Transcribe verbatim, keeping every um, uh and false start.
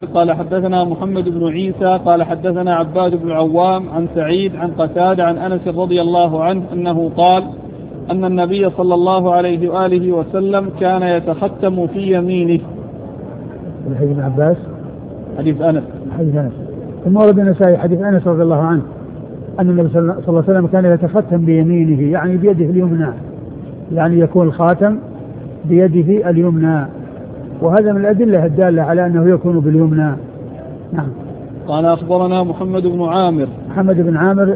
قال حدثنا محمد بن عيسى قال حدثنا عباد بن العوام عن سعيد عن قتادة عن أنس رضي الله عنه أنه قال أن النبي صلى الله عليه وآله وسلم كان يتختم في يمينه. حديث ابن عباس حديث أنس حديث أنس ثم ورد النسائي حديث أنس رضي الله عنه أن النبي صلى الله عليه وسلم كان يتختم بيمينه يعني بيده اليمنى، يعني يكون الخاتم بيده اليمنى، وهذا من الأدلة الدالة على أنه يكون باليمنى. نعم. قال أخبرنا محمد بن عامر محمد بن عامر